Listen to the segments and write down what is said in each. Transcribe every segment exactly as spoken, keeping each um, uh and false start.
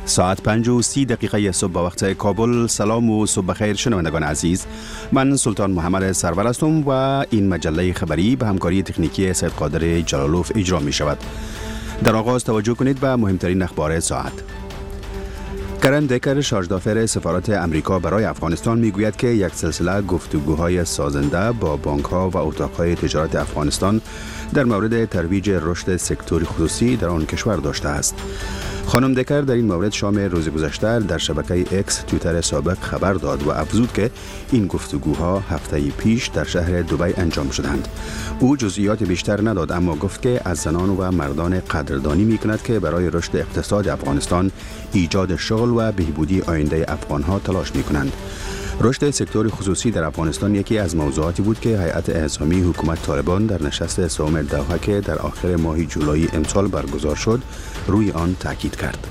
ساعت پنج و سی دقیقه صبح با وقت کابل. سلام و صبح بخیر شنوندگان عزیز. من سلطان محمد سرور هستم و این مجله خبری به همکاری تکنیکی سید قادر جلالوف اجرا می شود. در آغاز توجه کنید به مهمترین اخبار ساعت. کرن دکر شارژدافر سفارت امریکا برای افغانستان میگوید که یک سلسله گفتگوهای سازنده با بانک‌ها و اتاق‌های تجارت افغانستان در مورد ترویج رشد سکتور خصوصی در آن کشور داشته است. خانم دکر در این مورد شام روز گذشته در شبکه اکس توییتر سابق خبر داد و افزود که این گفتگوها هفته پیش در شهر دبی انجام شدند. او جزئیات بیشتر نداد، اما گفت که از زنان و مردان قدردانی می‌کند که برای رشد اقتصاد افغانستان، ایجاد شغل و بهبودی آینده افغان‌ها تلاش می‌کنند. رشد سکتور خصوصی در افغانستان یکی از موضوعاتی بود که هیئت اعزامی حکومت طالبان در نشست سوم دوحه که در آخر ماه جولای امسال برگزار شد روی آن تاکید کرد.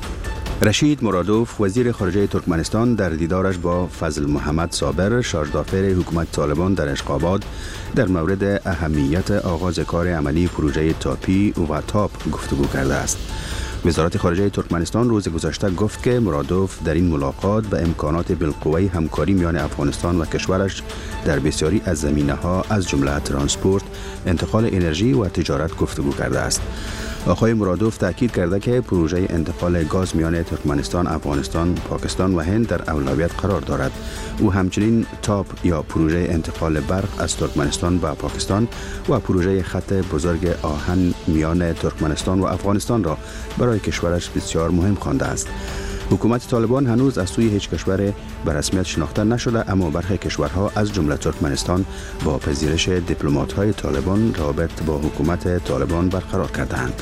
رشید مرادوف وزیر خارجه ترکمنستان در دیدارش با فضل محمد صابر شارژدافر حکومت طالبان در اشقاباد در مورد اهمیت آغاز کار عملی پروژه تاپی و تاپ گفتگو کرده است. وزارت خارجه ترکمنستان روز گذشته گفت که مرادوف در این ملاقات به امکانات بالقوه همکاری میان افغانستان و کشورش در بسیاری از زمینه‌ها از جمله ترانسپورت، انتقال انرژی و تجارت گفتگو کرده است. آقای مرادوف تاکید کرده که پروژه انتقال گاز میان ترکمنستان، افغانستان، پاکستان و هند در اولویت قرار دارد. او همچنین تاپ یا پروژه انتقال برق از ترکمنستان به پاکستان و پروژه خط بزرگ آهن میان ترکمنستان و افغانستان را برای کشورش بسیار مهم خوانده است. حکومت طالبان هنوز از سوی هیچ کشور به رسمیت شناخته نشده، اما برخی کشورها از جمله ترکمنستان با پذیرش دیپلمات‌های طالبان رابط با حکومت طالبان برقرار کرده‌اند.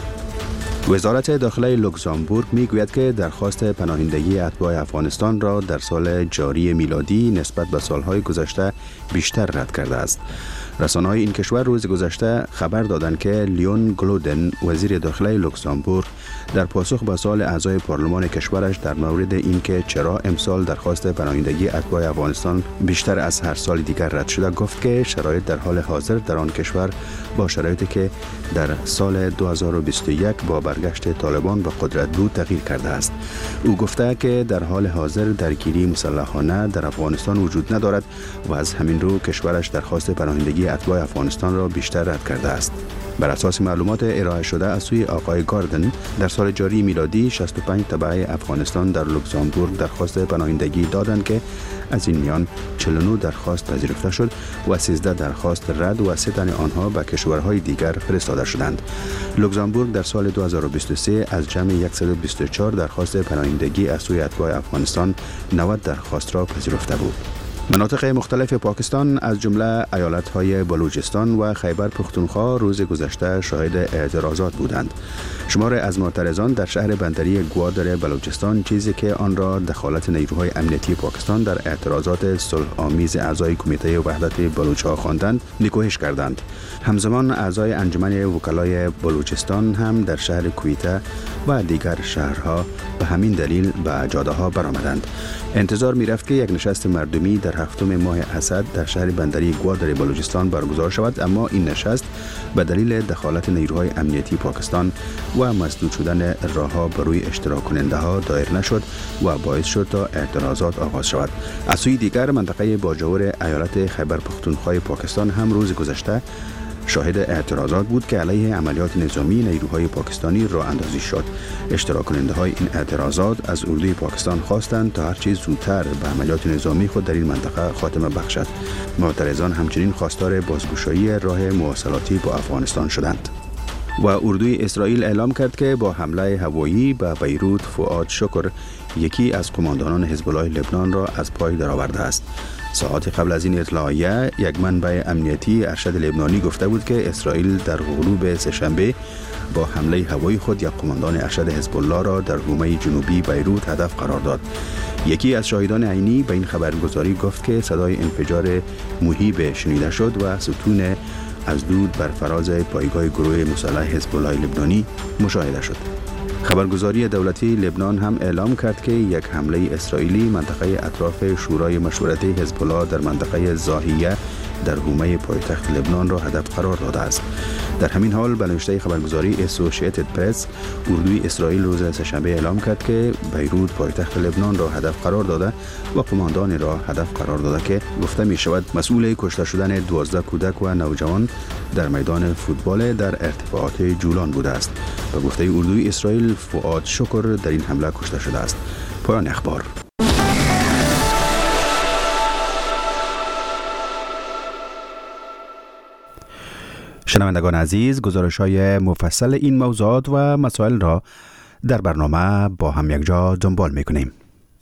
وزارت داخله لوکزامبورگ میگوید که درخواست پناهندگی اتباع افغانستان را در سال جاری میلادی نسبت به سالهای گذشته بیشتر رد کرده است. رسانه‌های این کشور روز گذشته خبر دادند که لیون گلودن وزیر داخله لوکزامبورگ در پاسخ به سوال اعضای پارلمان کشورش در مورد اینکه چرا امسال درخواست پناهندگی اتباع افغانستان بیشتر از هر سال دیگر رد شده، گفت که شرایط در حال حاضر در آن کشور با شرایطی که در سال دو هزار و بیست و یک با برگشت طالبان به قدرت بود تغییر کرده است. او گفته که در حال حاضر درگیری مسلحانه در افغانستان وجود ندارد و از همین رو کشورش درخواست پناهندگی اتباع افغانستان را بیشتر رد کرده است. بر اساس معلومات ارائه شده از سوی آقای گاردن، در سال جاری میلادی شصت و پنج تبع افغانستان در لوکزامبورگ درخواست پناهندگی دادند که از این میان چهل و نه درخواست پذیرفته شد و سیزده درخواست رد و سه تن آنها به کشورهای دیگر فرستاده شدند. لوکزامبورگ در سال دو هزار و بیست و سه از جمع صد و بیست و چهار درخواست پناهندگی از سوی اتباع افغانستان نود درخواست را پذیرفته بود. مناطق مختلف پاکستان از جمله ایالت‌های بلوچستان و خیبر پختونخوا روز گذشته شاهد اعتراضات بودند. شمار از معترضان در شهر بندری گوادر بلوچستان چیزی که آن را دخالت نیروهای امنیتی پاکستان در اعتراضات صلح آمیز اعضای کمیته وحدت بلوچ‌ها خواندند، نکوهش کردند. همزمان اعضای انجمن وکلای بلوچستان هم در شهر کویته و دیگر شهرها به همین دلیل به جاده‌ها برآمدند. انتظار می‌رفت که یک نشست مردمی در هفتم ماه اسد در شهر بندری گوادر بلوچستان برگزار شود، اما این نشست به دلیل دخالت نیروهای امنیتی پاکستان و مسدود شدن راه‌ها بروی اشتراک کننده ها دایر نشد و باعث شد تا اعتراضات آغاز شود. از سوی دیگر منطقه باجاور ایالت خیبر پختونخوا پاکستان هم روز گذشته شاهد اعتراضات بود که علیه عملیات نظامی نیروهای پاکستانی راه اندازی شد. اشتراک کننده های این اعتراضات از اردوی پاکستان خواستند تا هر چیز زودتر به عملیات نظامی خود در این منطقه خاتمه بخشد. معترضان همچنین خواستار بازگشایی راه مواصلاتی با افغانستان شدند. و اردوی اسرائیل اعلام کرد که با حمله هوایی به بیروت فؤاد شکر یکی از قماندانان حزب الله لبنان را از پای درآورده است. ساعات قبل از این اطلاعیه یک منبع امنیتی ارشد لبنانی گفته بود که اسرائیل در غروب سه‌شنبه با حمله هوایی خود یک قماندان ارشد حزب الله را در حومه جنوبی بیروت هدف قرار داد. یکی از شاهدان عینی به این خبرگزاری گفت که صدای انفجار مهیب شنیده شد و ستون از دود بر فراز پایگاه گروه مسلح حزب الله لبنانی مشاهده شد. خبرگزاری دولتی لبنان هم اعلام کرد که یک حمله اسرائیلی منطقه اطراف شورای مشورتی حزب الله در منطقه زاهیه در حومه پایتخت لبنان را هدف قرار داده است. در همین حال به نوشته خبرگزاری اسوسییتد پرس، اردوی اسرائیل روز سه‌شنبه اعلام کرد که بیروت پایتخت لبنان را هدف قرار داده و قماندان را هدف قرار داده که گفته می شود مسئول کشته شدن دوازده کودک و نوجوان در میدان فوتبال در ارتفاعات جولان بوده است. به گفته اردوی اسرائیل، فؤاد شکر در این حمله کشته شده است. پایان اخبار. شنوندگان عزیز، گزارش‌های مفصل این موضوعات و مسائل را در برنامه با هم یک جا دنبال می‌کنیم.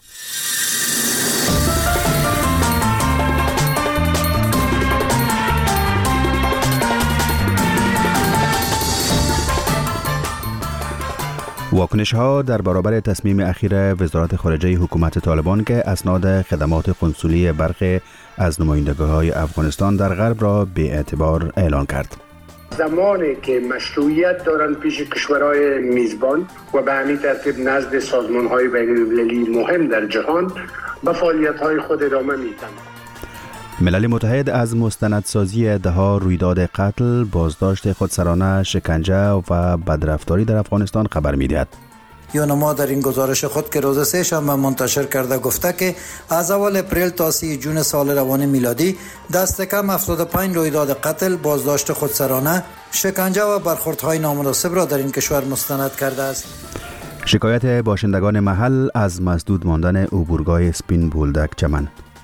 واکنش ها در برابر تصمیم اخیر وزارت خارجه حکومت طالبان که اسناد خدمات قنسولی برخی از نمایندگی‌های افغانستان در غرب را به اعتبار اعلان کرد. زمانی که مشروعیت دارند پیش کشورهای میزبان و به همین ترتیب نزد سازمان‌های بین‌المللی مهم در جهان به فعالیت‌های خود ادامه می‌دهند. ملل متحد از مستندسازی ده‌ها رویداد قتل، بازداشت خودسرانه، شکنجه و بدرفتاری در افغانستان خبر می‌دهد. یونما در این گزارش خود که روز سه شنبه منتشر کرده گفته که از اول اپریل تا سی جون سال روان میلادی دست کم هفتاد و پنج رویداد قتل، بازداشت خودسرانه، شکنجه و برخوردهای نامناسب را در این کشور مستند کرده است. شکایت باشندگان محل از مسدود ماندن عبورگاه سپین بولدک چمن.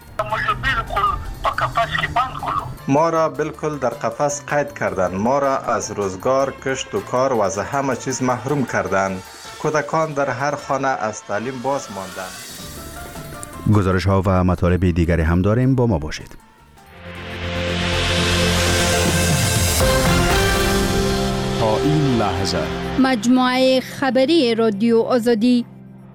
ما را بالکل در قفس قید کردند. ما را از روزگار، کشت و کار و از همه چیز محروم کردند. کودکان در هر خانه از تعلیم باز ماندند. گزارش ها و مطالب دیگری هم داریم، با ما باشید. تا این لحظه مجموعه خبری رادیو آزادی.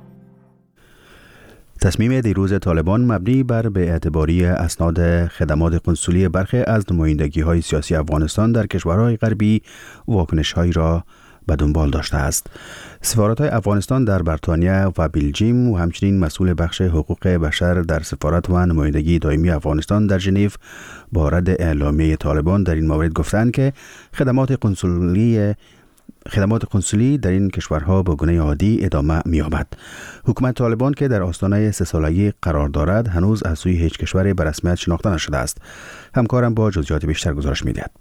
تصمیم دیروز طالبان مبنی بر به اعتباری اسناد خدمات قنسولی برخی از نمایندگی‌های سیاسی افغانستان در کشورهای غربی واکنش‌هایی را به دنبال داشته است. سفارت‌های افغانستان در بریتانیا و بلژیم و همچنین مسئول بخش حقوق بشر در سفارت و نمایندگی دائمی افغانستان در ژنو با رد اعلامیه طالبان در این مورد گفتند که خدمات قنسولی خدمات قنسولی در این کشورها به گونه عادی ادامه می‌یابد. حکومت طالبان که در آستانه سه سالگی قرار دارد هنوز از سوی هیچ کشوری به رسمیت شناخته نشده است. همکارم با جزئیات بیشتر گزارش می‌دهد.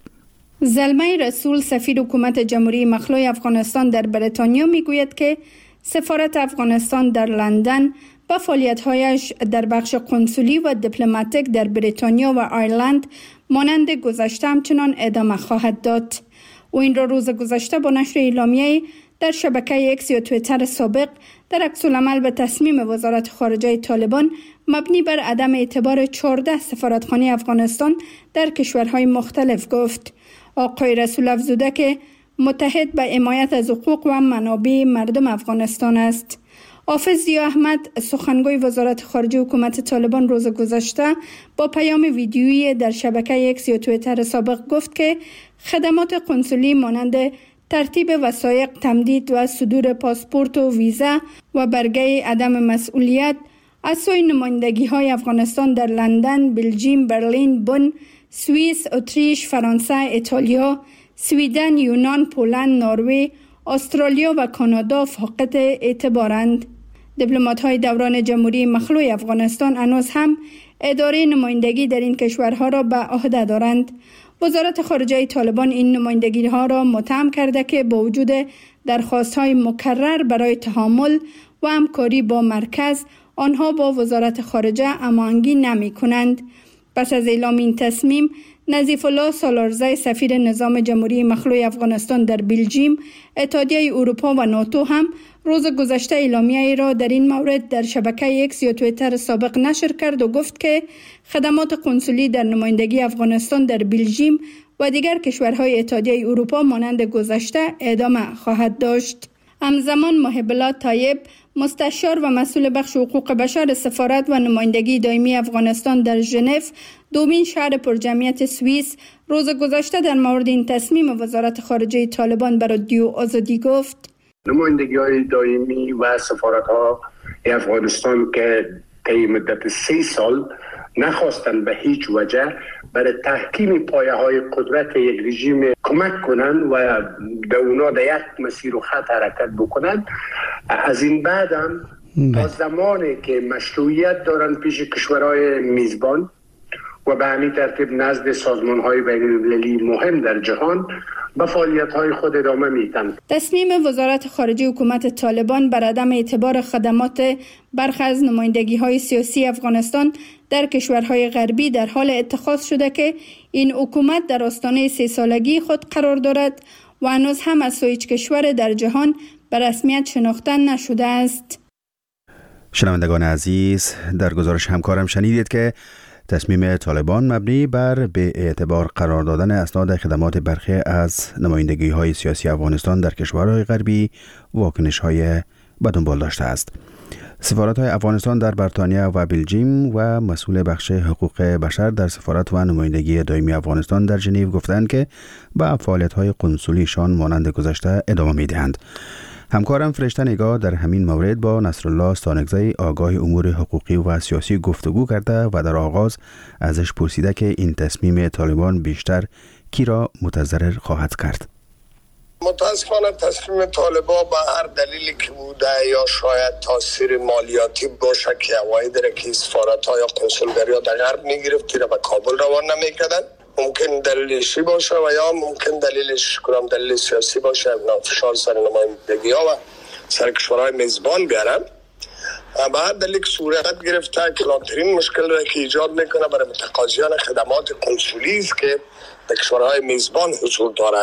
زلمه رسول سفیر حکومت جمهوری مخلوع افغانستان در بریتانیا میگوید که سفارت افغانستان در لندن با فعالیت‌هایش در بخش قنسولی و دیپلماتیک در بریتانیا و آیرلند مانند گذشته همچنان ادامه خواهد داد. و این را روز گذشته با نشر اعلامیه در شبکه اکس یا توییتر سابق در عکس‌العمل به تصمیم وزارت خارجه طالبان مبنی بر عدم اعتبار چهارده سفارتخانه افغانستان در کشورهای مختلف گفت. آقای رسول افزوده که متحد به حمایت از حقوق و منابع مردم افغانستان است. حافظ ضیا احمد سخنگوی وزارت خارجه حکومت طالبان روز گذشته با پیام ویدیویی در شبکه اکس یا توییتر سابق گفت که خدمات قنسولی مانند ترتیب وثایق، تمدید و صدور پاسپورت و ویزا و برگه عدم مسئولیت از سوی نمایندگی‌های افغانستان در لندن، بلژیم، برلین، بن، سوئیس، اتریش، فرانسه، ایتالیا، سویدن، یونان، پولند، نروژ، استرالیا و کانادا فاقد اعتبارند. دیپلمات‌های دوران جمهوری مخلوع افغانستان هنوز هم اداره نمایندگی در این کشورها را به عهده دارند. وزارت خارجه طالبان این نمایندگی‌ها را متهم کرده که با وجود درخواست‌های مکرر برای تعامل و همکاری با مرکز، آنها با وزارت خارجه هماهنگی نمی‌کنند. پس از اعلام این تصمیم، نظیف الله سالارزی سفیر نظام جمهوری مخلوع افغانستان در بلژیم، اتحادیه اروپا و ناتو هم روز گذشته اعلامیه را در این مورد در شبکه اکس یا توییتر سابق نشر کرد و گفت که خدمات قنسولی در نمایندگی افغانستان در بلژیم و دیگر کشورهای اتحادیه اروپا مانند گذشته ادامه خواهد داشت. همزمان محب الله طیب، مستشار و مسئول بخش حقوق بشر سفارت و نمایندگی دائمی افغانستان در ژنو، دومین شهر پرجمعیت سوئیس، روز گذشته در مورد این تصمیم وزارت خارجه طالبان بر رادیو آزادی گفت: نمایندگی‌های دائمی و سفارت‌ها افغانستان که طی مدت سه سال نخواستند به هیچ وجه برای تحکیم پایه های قدرت یک رژیم کمک کنند و به اونا در یک مسیر و خط حرکت بکنند. از این بعد هم تا زمانی که مشروعیت دارن پیش کشورهای میزبان و به همین ترتیب نزد سازمان های بین المللی مهم در جهان به فعالیت های خود ادامه میدن. تصمیم وزارت خارجه حکومت طالبان بر عدم اعتبار خدمات برخی از نمایندگی های سیاسی افغانستان در کشورهای غربی در حال اتخاذ شده که این حکومت در آستانه سه سالگی خود قرار دارد و هنوز هم از هیچ کشور در جهان به رسمیت شناخته نشده است. شنوندگان عزیز، در گزارش همکارم شنیدید که تصمیم طالبان مبنی بر به اعتبار قرار دادن اسناد خدمات برخی از نمایندگی های سیاسی افغانستان در کشورهای غربی واکنش های به دنبال داشته است. سفارت های افغانستان در بریتانیا و بلژیم و مسئول بخش حقوق بشر در سفارت و نمایندگی دائمی افغانستان در ژنو گفتند که به فعالیت های قنسولیشان مانند گذشته ادامه می دهند. همکارم فرشته نگاه در همین مورد با نصرالله ستانکزی آگاه امور حقوقی و سیاسی گفتگو کرده و در آغاز ازش پرسیده که این تصمیم طالبان بیشتر کی را متضرر خواهد کرد. متاسفانه تصمیم طالبان به هر دلیلی که بوده یا شاید تاثیر مالیاتی باشه که اوایل داره که سفارت‌ها یا کنسولگری‌ها در غرب می‌گرفت را به کابل روان نمی‌کردن. ممکن دلیلشی باشه و یا ممکن دلیلش کنم دلیل سیاسی باشه، فشار سر نمایندگی ها و سر کشورهای میزبان بیارن. به هر دلیل صورت گرفته کلانترین مشکل را که ایجاد میکنه برای متقاضیان خدمات کنسولی است که در کشورهای میزبان حضور دارن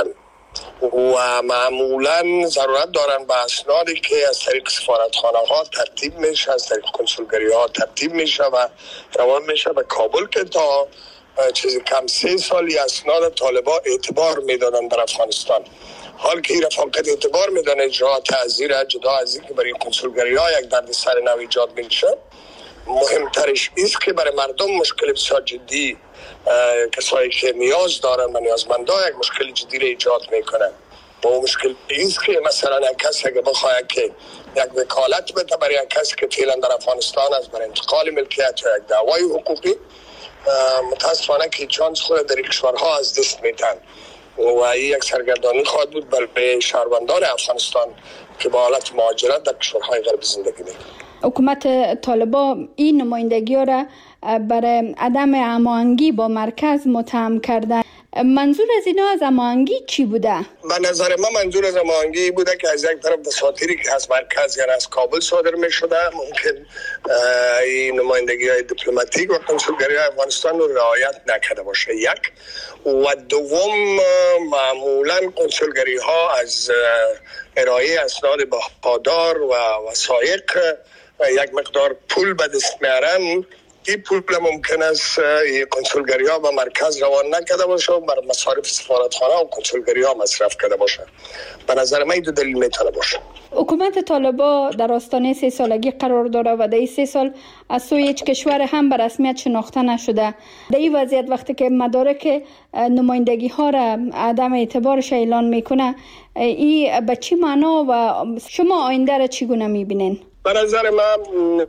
و معمولا ضرورت دارن به اسنادی که از طریق سفارتخانه ها ترتیب میشه، از طریق کنسولگری ها ترتیب میشه و روان میشه به کابل که تا چیزی کم سه سالی اسناد طالبان اعتبار میدادن در افغانستان. حال که این فقط اعتبار میدن اجراعات تعزیر جدا از این که برای کنسولگری ها یک درد سر نو ایجاد میشه، مهمترش است که برای مردم مشکل بسیار جدی، کسایی که نیاز دارن و نیازمندا یک مشکل جدی را ایجاد میکنن. و اون مشکل است که مثلا یک کسی که بخواهد که یک وکالت بده برای یک کسی که فعلا در افغانستان است برای انتقال ملکیت یا یک دعوای حقوقی، متاسفانه که چانس خود در کشورها از دست میتن و این یک سرگردانی خواهد بود برای شهروندان افغانستان که با حالت مهاجرت در کشورهای غربی زندگی میکنند. حکومت طالبان این نمایندگی را برای عدم هماهنگی با مرکز متهم کرده. منظور از اینا از هماهنگی چی بوده؟ به نظر من منظور از هماهنگی بوده که از یک طرف دساتیری که از مرکز یعنی از کابل صادر می شده ممکن این نمایندگی های دیپلماتیک و کنسولگری افغانستان رو رعایت نکرده باشه، یک. و دوم معمولا کنسولگری ها از ارائه اسناد بهادار و وثایق یک مقدار پول به دست میارن. این پول ممکن است کنسولگری ها به مرکز روان نکرده باشه و بر مصارف سفارتخانه و کنسولگری ها مصرف کرده باشه. به نظر من این دو دلیل میتونه باشه. حکومت طالبان در آستانه سه سالگی قرار داره و در این سه سال از سوی هیچ کشور هم به رسمیت شناخته نشده. در این وضعیت وقتی که مدارک نمایندگی ها را عدم اعتبارش اعلان میکنه، این به چی معنا و شما آینده را چگونه میبینین؟ به نظر من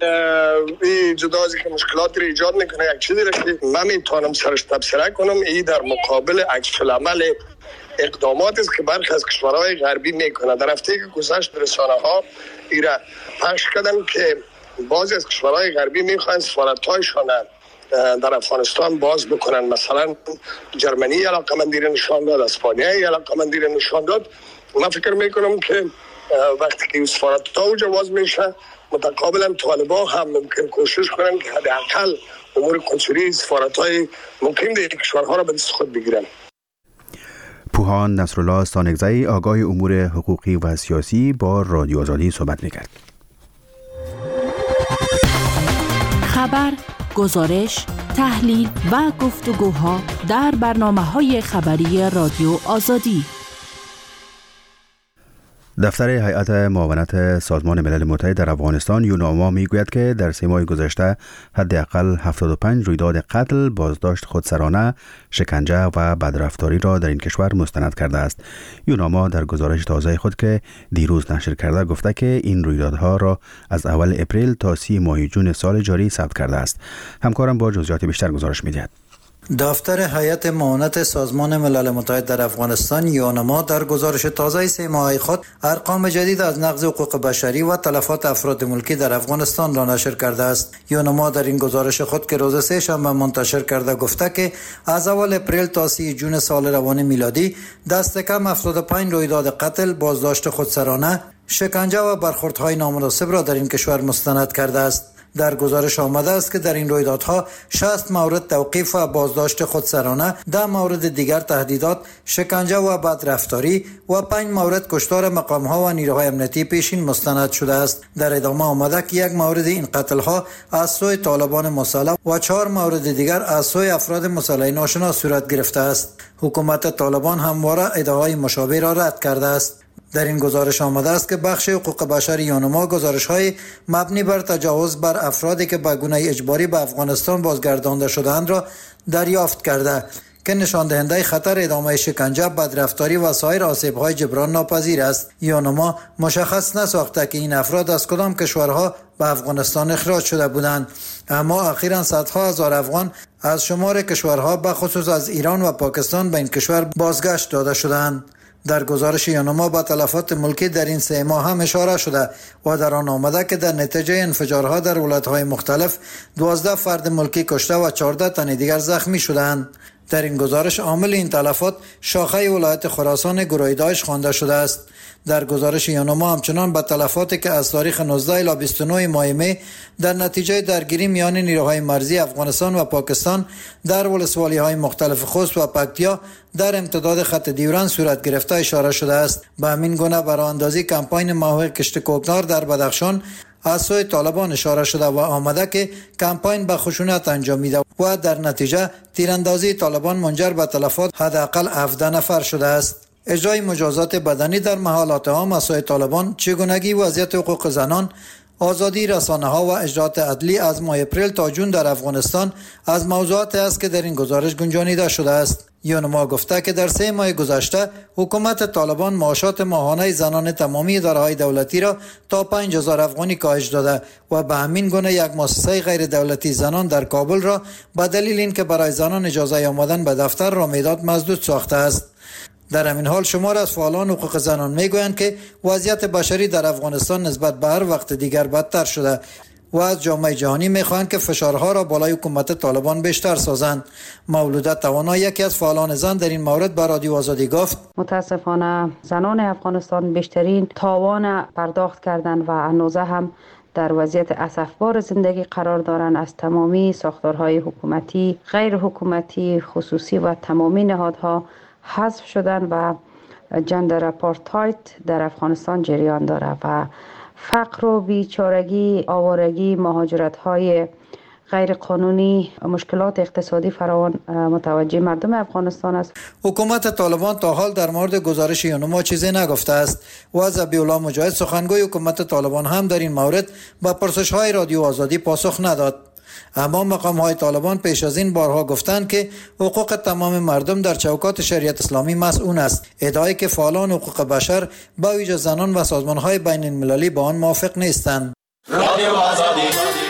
این جدا از که مشکلات رو ایجاد میکنه، یک چیزی را که من میتونم سرش تبصره کنم این در مقابل عکس العمل اقدامات است که برخی از کشورهای غربی میکنه. در هفته که گذشت رسانه ها این را پخش کردن که بعضی از کشورهای غربی میخوان سفارت‌هایشان در افغانستان باز بکنن. مثلا جرمنی علاقه‌مندی را نشان داد، اسپانیا علاقه‌مندی را نشان داد. من فکر میکنم که وقتی که سفارت‌ها اوجا باز میشه متقابلا طالبان هم ممکن کوشش کنن که حداقل امور کنسولی سفارت‌های ممکن در کشورها را به دست خود بگیرن. پوهان نصرالله ستانکزی آگاه امور حقوقی و سیاسی با رادیو آزادی صحبت میکرد. خبر، گزارش، تحلیل و گفتگوها در برنامه‌های خبری رادیو آزادی. دفتر هیئت معاونت سازمان ملل متحد در افغانستان یوناما میگوید که در سه ماه گذشته حداقل هفتاد و پنج رویداد قتل، بازداشت خودسرانه، شکنجه و بدرفتاری را در این کشور مستند کرده است. یوناما در گزارش تازه خود که دیروز نشر کرده گفته که این رویدادها را از اول اپریل تا سی ماه جون سال جاری ثبت کرده است. همکارم با جزئیات بیشتر گزارش می‌دهد. دفتر هیئت معاونت سازمان ملل متحد در افغانستان یونما در گزارش تازه سه ماهه خود ارقام جدید از نقض حقوق بشری و تلفات افراد ملکی در افغانستان را نشر کرده است. یونما در این گزارش خود که روز سه شنبه منتشر کرده گفته که از اول اپریل تا سی جون سال روان میلادی دست کم هفتاد و پنج رویداد قتل، بازداشت خودسرانه، شکنجه و برخوردهای نامناسب را در این کشور مستند کرده است. در گزارش آمده است که در این رویدادها شصت مورد توقیف و بازداشت خودسرانه، ده مورد دیگر تهدیدات، شکنجه و بدرفتاری و پنج مورد کشتار مقام‌ها و نیروهای امنیتی پیشین مستند شده است. در ادامه آمده که یک مورد این قتل‌ها از سوی طالبان مسلح و چهار مورد دیگر از سوی افراد مسلح ناشناس صورت گرفته است. حکومت طالبان همواره ادعاهای مشابه را رد کرده است. در این گزارش آمده است که بخش حقوق بشر یونما گزارش‌های مبنی بر تجاوز بر افرادی که به گونه اجباری به افغانستان بازگردانده شده‌اند را دریافت کرده که نشان دهنده خطر ادامه شکنجه، بدرفتاری و سایر آسیب‌های جبران ناپذیر است. یونما مشخص نساخته که این افراد از کدام کشورها به افغانستان اخراج شده بودند، اما اخیراً صدها هزار افغان از شمار کشورها به خصوص از ایران و پاکستان به این کشور بازگشت داده شدند. در گزارش یونما به تلفات ملکی در این سه ماه هم اشاره شده و در آن آمده که در نتیجه انفجارها در ولایت‌های مختلف دوازده فرد ملکی کشته و چهارده تن دیگر زخمی شدند. در این گزارش عامل این تلفات شاخه ولایت خراسان گروه داعش خوانده شده است. در گزارش یونما همچنان به تلفاتی که از تاریخ نوزده الی بیست و نه ماه می در نتیجه درگیری میان نیروهای مرزی افغانستان و پاکستان در ولسوالی‌های مختلف خوست و پکتیا در امتداد خط دیوران صورت گرفته اشاره شده است. به همین گونه براندازی کمپاین محوق کشت کوکنار در بدخشان از سوی طالبان اشاره شده و آمده که کمپاین به خشونت انجامیده و در نتیجه تیراندازی طالبان منجر به تلفات حداقل هفده نفر شده است. اجرای مجازات بدنی در محلات عام از سوی طالبان، چگونگی وضعیت حقوق زنان، آزادی رسانه‌ها و اجرات عدلی از ماه اپریل تا جون در افغانستان از موضوعاتی است که در این گزارش گنجانیده شده است. یونما گفته که در سه ماه گذشته حکومت طالبان معاشات ماهانه زنان تمامی اداره‌های دولتی را تا پنج هزار افغانی کاهش داده و به همین گونه یک مؤسسه غیر دولتی زنان در کابل را به دلیل اینکه برای زنان اجازه آمدن به دفتر را میداد مسدود ساخته است. در همین حال شمار از فعالان حقوق زنان میگویند که وضعیت بشری در افغانستان نسبت به هر وقت دیگر بدتر شده و از جامعه جهانی میخواهند که فشارها را بالای حکومت طالبان بیشتر سازند. مولوده توانا یکی از فعالان زن در این مورد به رادیو آزادی گفت: متاسفانه زنان افغانستان بیشترین تاوان پرداخت کردند و هنوز هم در وضعیت اسفبار زندگی قرار دارند. از تمامی ساختارهای حکومتی، غیر حکومتی، خصوصی و تمامی نهادها حذف شدن و جندر اپارتاید در افغانستان جریان داره و فقر و بیچارگی، آوارگی، مهاجرت‌های غیر قانونی، مشکلات اقتصادی فراوان متوجه مردم افغانستان است. حکومت طالبان تا حال در مورد گزارش یونما چیزی نگفته است و ذبیح الله مجاهد سخنگوی حکومت طالبان هم در این مورد به پرسش‌های رادیو آزادی پاسخ نداد. اما مقام‌های طالبان پیش از این بارها گفتند که حقوق تمام مردم در چوکات شریعت اسلامی مسئول است. ادعایی که فعالان حقوق بشر با ویژه زنان و سازمان‌های بین المللی با آن موافق نیستند. رادیو آزادی.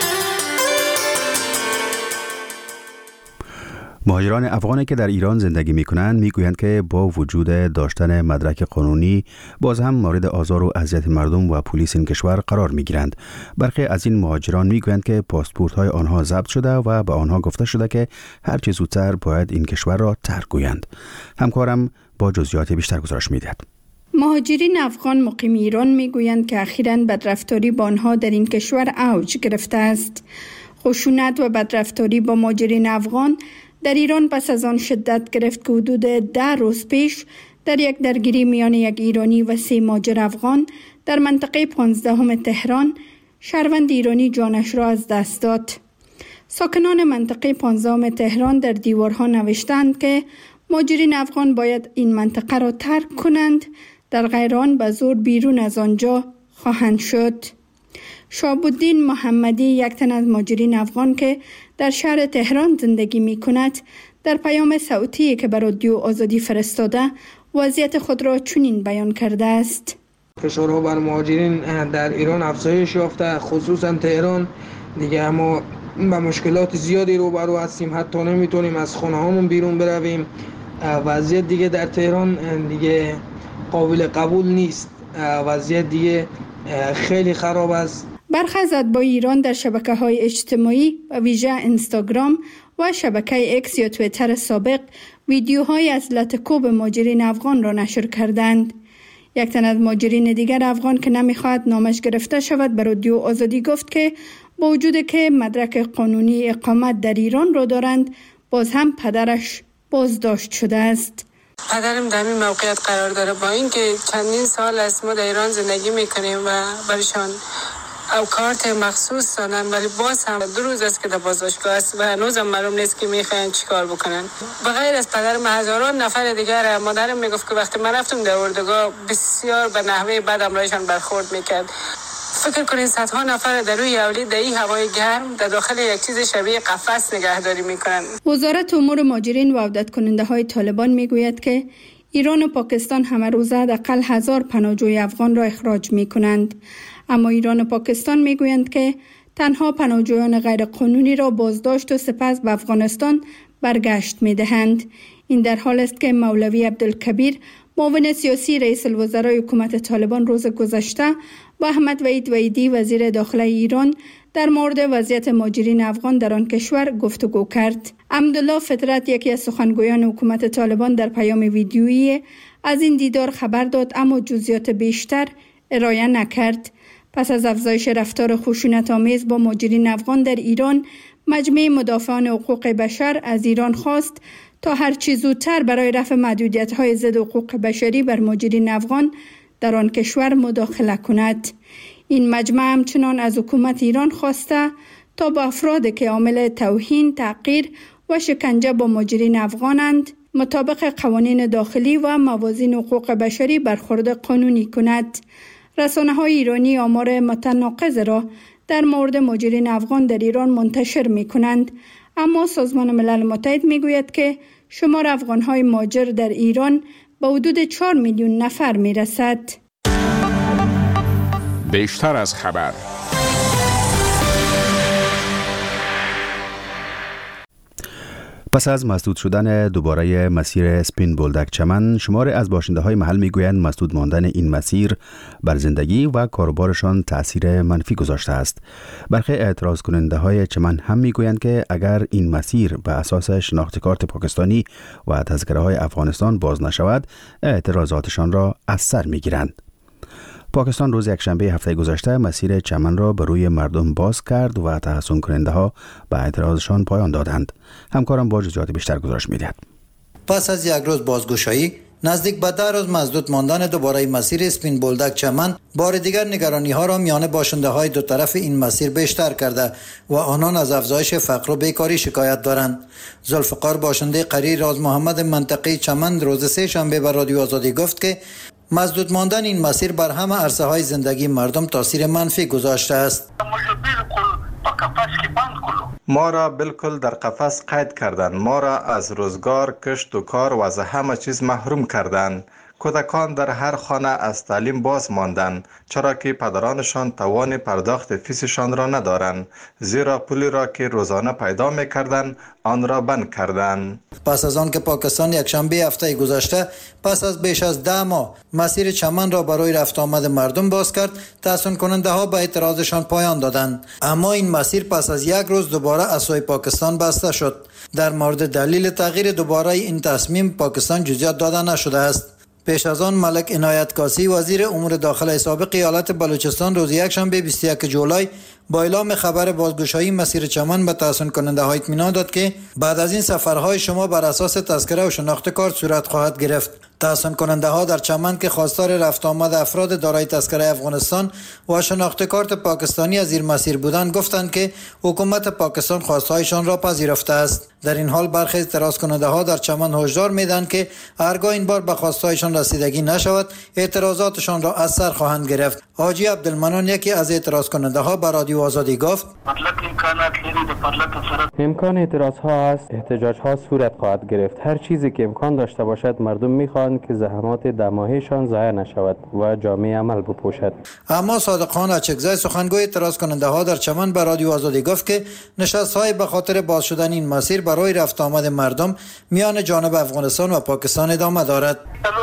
مهاجران افغانی که در ایران زندگی می‌کنند می‌گویند که با وجود داشتن مدرک قانونی باز هم مورد آزار و اذیت مردم و پلیس این کشور قرار می‌گیرند. برخی از این مهاجران می‌گویند که پاسپورت‌های آنها ضبط شده و به آنها گفته شده که هر چه زودتر باید این کشور را ترک گویند. همکارم با جزئیات بیشتر گزارش می‌دهد. مهاجرین افغان مقیم ایران می‌گویند که اخیراً بدرفتاری با آنها در این کشور اوج گرفته است. خشونت و بدرفتاری با مهاجرین افغان در ایران پس از آن شدت گرفت که حدود ده روز پیش در یک درگیری میان یک ایرانی و سه مهاجر افغان در منطقه پانزدهم تهران شهروند ایرانی جانش را از دست داد. ساکنان منطقه پانزدهم تهران در دیوارها نوشتند که مهاجرین افغان باید این منطقه را ترک کنند، در غیر آن به زور بیرون از آنجا خواهند شد. شهاب‌الدین محمدی، یک تن از مهاجرین افغان که در شهر تهران زندگی می کند، در پیام صوتی که بر رادیو آزادی فرستاده وضعیت خود را چنین بیان کرده است. فشارها بر مهاجرین در ایران افزایش یافته، خصوصا تهران دیگه. اما با مشکلات زیادی روبرو هستیم، حتی نمیتونیم از خونه هامون بیرون برویم. وضعیت دیگه در تهران دیگه قابل قبول نیست، وضعیت دیگه خیلی خراب است. برخی از اتباع ایران در شبکه‌های اجتماعی و ویژه اینستاگرام و شبکه اکس یا توییتر سابق ویدیوهای از لطکوب مهاجرین افغان را نشر کردند. یک تن از مهاجرین دیگر افغان که نمیخواهد نامش گرفته شود به رادیو آزادی گفت که با وجود که مدرک قانونی اقامت در ایران را دارند، باز هم پدرش بازداشت شده است. پدرم در این موقعیت قرار داره، با اینکه چندین سال است ما در ایران زندگی میکنیم و برشان او کارت مخصوص دادن، ولی باز هم دو روز است که در بازداشتگاه است و هنوزم معلوم نیست که میخواین چیکار بکنن. بغیر از پدرم هزاران نفر دیگر. مادرم میگفت که وقتی من رفتم در اردوگاه بسیار به نحوه بد امرایشان برخورد میکرد. فکر کنین صدها نفر در روی اولی در این هوای گرم در داخل یک چیز شبیه قفس نگهداری میکنن. وزارت امور مهاجرین و عودت کننده های طالبان میگوید که ایران و پاکستان همه روزه حداقل هزار پناهجوی افغان را اخراج میکنند. اما ایران و پاکستان میگویند که تنها پناهجویان غیر قانونی را بازداشت و سپس به افغانستان برگشت میدهند. این در حال است که مولوی عبدالکبیر معاون سیاسی رئیس الوزرای حکومت طالبان روز گذشته با احمد وحید وحیدی وزیر داخله ایران در مورد وضعیت مهاجرین افغان در آن کشور گفتگو کرد. عبدالله فطرت یکی از سخنگویان حکومت طالبان در پیام ویدیویی از این دیدار خبر داد، اما جزئیات بیشتر ارائه نکرد. پس از افزایش رفتار خشونت‌آمیز با مهاجرین افغان در ایران، مجمع مدافعان حقوق بشر از ایران خواست تا هر چه زودتر برای رفع محدودیت‌های ضد حقوق بشری بر مهاجرین افغان در آن کشور مداخله کند. این مجمع همچنان از حکومت ایران خواسته تا با افرادی که عامل توهین، تحقیر و شکنجه با مهاجرین افغانند مطابق قوانین داخلی و موازین حقوق بشری برخورد قانونی کند. رسانه‌های ایرانی آمار متناقض را در مورد مهاجرین افغان در ایران منتشر می‌کنند، اما سازمان ملل متحد می‌گوید که شمار افغان‌های مهاجر در ایران به حدود چهار میلیون نفر می‌رسد. بیشتر از خبر. پس از مسدود شدن دوباره مسیر سپین بولدک چمن، شمار از باشنده های محل میگویند مسدود ماندن این مسیر بر زندگی و کاروبارشان تأثیر منفی گذاشته است. برخی اعتراض کننده های چمن هم میگویند که اگر این مسیر به اساس شناخت کارت پاکستانی و تذکره های افغانستان باز نشود، اعتراضاتشان را از سر میگیرند. پاکستان روز یکشنبه هفته گذشته مسیر چمن را به روی مردم باز کرد و تحسن کننده ها به اعتراضشان پایان دادند. همکارم با جزئیات بیشتر گزارش می‌دهد. پس از یک روز بازگشایی، نزدیک به ده روز مسدود ماندن دوباره مسیر سپین بولدک چمن، بار دیگر نگرانی ها را میان باشنده های دو طرف این مسیر بیشتر کرده و آنان از افزایش فقر و بیکاری شکایت دارند. ذوالفقار باشنده قریه راز محمد منطقه چمن روز سه شنبه به رادیو آزادی گفت که مسدود ماندن این مسیر بر همه عرصه های زندگی مردم تاثیر منفی گذاشته است. ما را بالکل در قفس قید کردند. ما را از روزگار، کشت و کار و از همه چیز محروم کردند. کودکان در هر خانه از تعلیم باز ماندند، چرا که پدرانشان توان پرداخت فیسشان را ندارند، زیرا پولی را که روزانه پیدا می‌کردند آن را بند کردند. پس از آن که پاکستان یک شنبه هفته گذشته پس از بیش از ده ماه مسیر چمن را برای رفت آمد مردم باز کرد، تحسن کننده ها به اعتراضشان پایان دادند. اما این مسیر پس از یک روز دوباره از سوی پاکستان بسته شد. در مورد دلیل تغییر دوباره این تصمیم پاکستان جزئیات داده نشده است. پیش از آن ملک عنایت کاسی وزیر امور داخلی سابق ایالت بلوچستان روز یکشنبه بیست و یک جولای با اعلام خبر بازگشایی مسیر چمن به تحسن کننده ها اطمینان داد که بعد از این سفرهای شما بر اساس تذکره و شناخت کارت صورت خواهد گرفت. تحسن کننده ها در چمن که خواستار رفت آمد افراد دارای تذکره افغانستان و شناخت کارت پاکستانی از زیر مسیر بودند گفتند که حکومت پاکستان خواستهایشان را پذیرفته است. در این حال برخی اعتراض کننده ها در چمن هشدار میدهند که هرگاه این بار به خواستهایشان رسیدگی نشود، اعتراضاتشان را از سر خواهند گرفت. حاجی عبدالمنان یکی از اعتراض کننده ها به رادیو رادیو آزادی گفت امکان اعتراض ها است، احتجاج ها صورت خواهد گرفت. هر چیزی که امکان داشته باشد مردم میخواهند که زحمات دماهیشان ضایع نشود و جامعه عمل بپوشد. اما صادق خان اچکزی سخنگوی اعتراض کننده ها در چمن به رادیو آزادی گفت که نشست های به خاطر باز شدن این مسیر برای رفت آمد مردم میان جانب افغانستان و پاکستان ادامه دارد.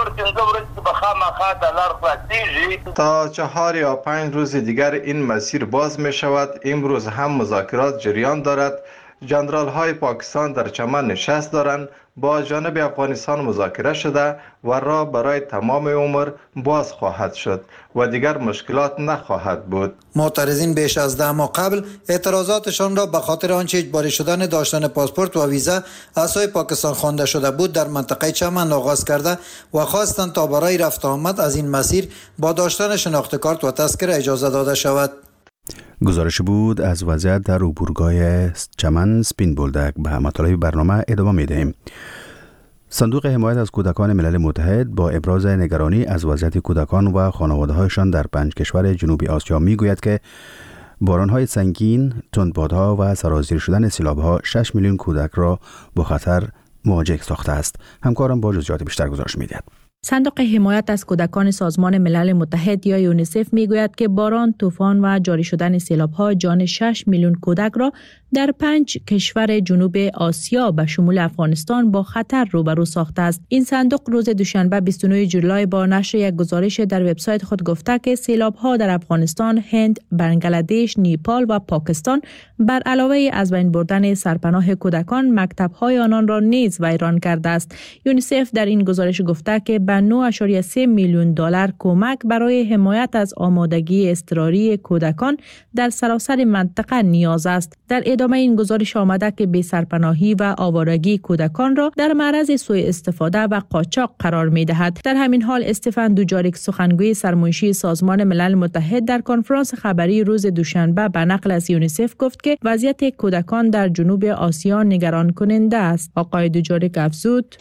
تا چهار یا پنج روز دیگر این مسیر باز می شود. امروز هم مذاکرات جریان دارد. جنرال های پاکستان در چمن نشست دارند. با جانب افغانستان مذاکره شده و راه برای تمام عمر باز خواهد شد و دیگر مشکلات نخواهد بود. معترضین بیش از ده ماه قبل اعتراضاتشان را به خاطر آنچه اجباری شدن داشتن پاسپورت و ویزا از سوی پاکستان خوانده شده بود در منطقه چمن آغاز کرده و خواستند تا برای رفت آمد از این مسیر با داشتن شناخت کارت و تذکره اجازه داده شود. گزارش بود از وضعیت در عبورگاه چمن سپین بولدک. به مطالب برنامه ادامه می‌دهیم. صندوق حمایت از کودکان ملل متحد با ابراز نگرانی از وضعیت کودکان و خانواده‌هایشان در پنج کشور جنوبی آسیا می‌گوید که باران‌های سنگین، تندبادها و سرازیر شدن سیلاب‌ها شش میلیون کودک را با خطر مواجه ساخته است. همکارم با جزئیات بیشتر گزارش می‌دهد. صندوق حمایت از کودکان سازمان ملل متحد یا یونیسف میگوید که باران، طوفان و جاری شدن سیلاب‌ها جان شش میلیون کودک را در پنج کشور جنوب آسیا به شمول افغانستان با خطر روبرو ساخته است. این صندوق روز دوشنبه بیست و نه جولای با نشر یک گزارش در وبسایت خود گفته که سیلاب‌ها در افغانستان، هند، بنگلادش، نیپال و پاکستان بر علاوه از بین بردن سرپناه کودکان، مکتب‌های آنان را نیز ویران کرده است. یونیسف در این گزارش گفته که به نه ممیز سه میلیون دلار کمک برای حمایت از آمادگی اضطراری کودکان در سراسر منطقه نیاز است. در ادامه این گزارش آمده که بی سرپناهی و آوارگی کودکان را در معرض سوء استفاده و قاچاق قرار می دهد. در همین حال استفان دوجاریک سخنگوی سرمنشی سازمان ملل متحد در کنفرانس خبری روز دوشنبه به نقل از یونیسف گفت که وضعیت کودکان در جنوب آسیا نگران کننده است. آقای دوجاریک افزود: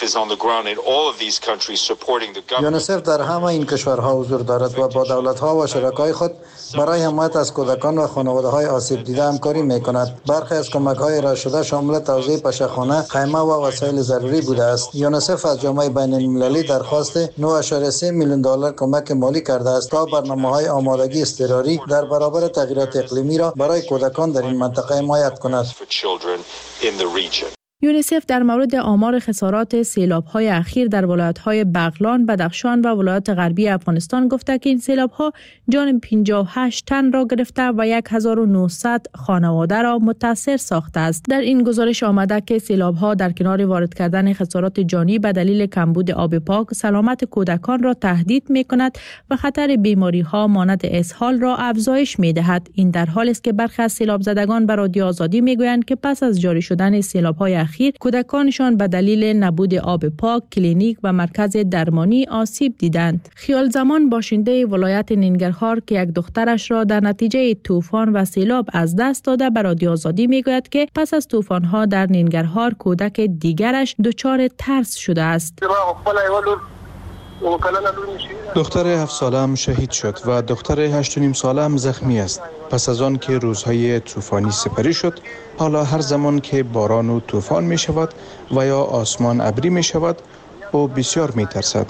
یونیسف در همه این کشورها حضور دارد و با دولت‌ها و شرکای خود برای حمایت از کودکان و خانواده‌های آسیب دیده همکاری می‌کند. برخی از کمک‌های ارائه شده شامل توزیع پشه‌خانه، خیمه و وسایل ضروری بوده است. یونیسف از جامعه بین‌المللی درخواست نه ممیز سه میلیون دلار کمک مالی کرده است تا برنامه‌های آمادگی اضطراری در برابر تغییرات اقلیمی را برای کودکان در این منطقه حمایت کند. یونیسف در مورد آمار خسارات سیلاب‌های اخیر در ولایت‌های بغلان، بدخشان و ولایت غربی افغانستان گفته که این سیلاب‌ها جان پنجاه و هشت تن را گرفته و هزار و نهصد خانواده را متاثر ساخته است. در این گزارش آمده که سیلاب‌ها در کنار وارد کردن خسارات جانی به دلیل کمبود آب پاک، سلامت کودکان را تهدید می‌کند و خطر بیماری‌ها مانند اسهال را افزایش می‌دهد. این در حالی است که برخی از سیلاب زدگان به رادیو آزادی می‌گویند که پس از جاری شدن سیلاب‌های اخیر کودکانشان به دلیل نبود آب پاک، کلینیک و مرکز درمانی آسیب دیدند. خیال زمان باشنده ولایت ننگرهار که یک دخترش را در نتیجه طوفان و سیلاب از دست داده به رادیو آزادی میگوید که پس از طوفان‌ها در ننگرهار کودک دیگرش دچار ترس شده است. دختر هفت ساله هم شهید شد و دختر هشت و نیم ساله هم زخمی است. پس از آن که روزهای طوفانی سپری شد، حالا هر زمان که باران و طوفان می شود و یا آسمان ابری می شود، او بسیار می ترسد.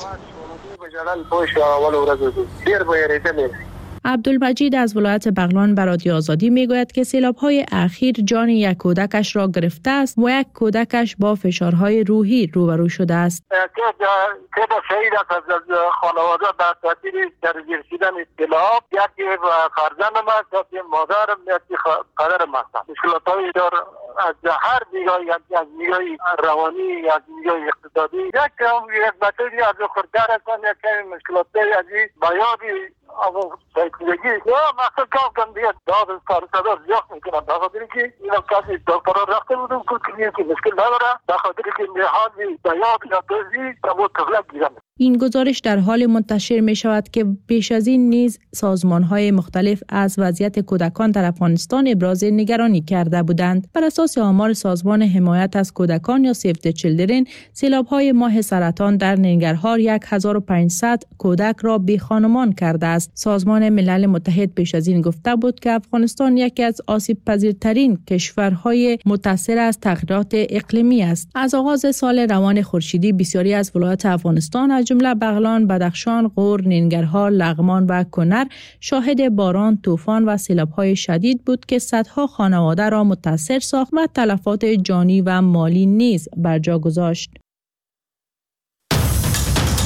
عبدالمجید از ولایت بغلان به رادیو آزادی میگوید که سیلاب‌های اخیر جان یک کودکش را گرفته است و یک کودکش با فشارهای روحی روبرو شده است. تعداد شهید از خانواده به تاثیر درگیر شدن سیلاب، یکی فرزندم است، یکی مادرم، یکی پدرم است. مشکلات‌های دار از هر نگاهی، از نگاه روانی، از نگاه اقتصادی، یک یک بچه از خردار هستند، یک مشکلات‌های از بیابی اما سایکولوژی یا مثلا کار کن دیگه داد کار صدا زیاد میکنم به خاطر که اینا کسی دکتر رفته بودم که مشکل نداره به خاطر که نهاد بیاب یا دوزی با تغلق گیرم. این گزارش در حال منتشر می شود که بیش از این نیز سازمان‌های مختلف از وضعیت کودکان در افغانستان ابراز نگرانی کرده بودند. بر اساس آمار سازمان حمایت از کودکان یا سیو د چیلدرن، سیلاب‌های ماه سرطان در ننگرهار هزار و پانصد کودک را بی خانمان کرده است. سازمان ملل ملل متحد پیش از این گفته بود که افغانستان یکی از آسیب پذیرترین کشورهای متاثر از تغییرات اقلیمی است. از آغاز سال روان خورشیدی بسیاری از ولایات افغانستان از جمله بغلان، بدخشان، غور، ننگرهار، لغمان و کنر شاهد باران، طوفان و سیلاب‌های شدید بود که صدها خانواده را متاثر ساخت و تلفات جانی و مالی نیز بر جا گذاشت.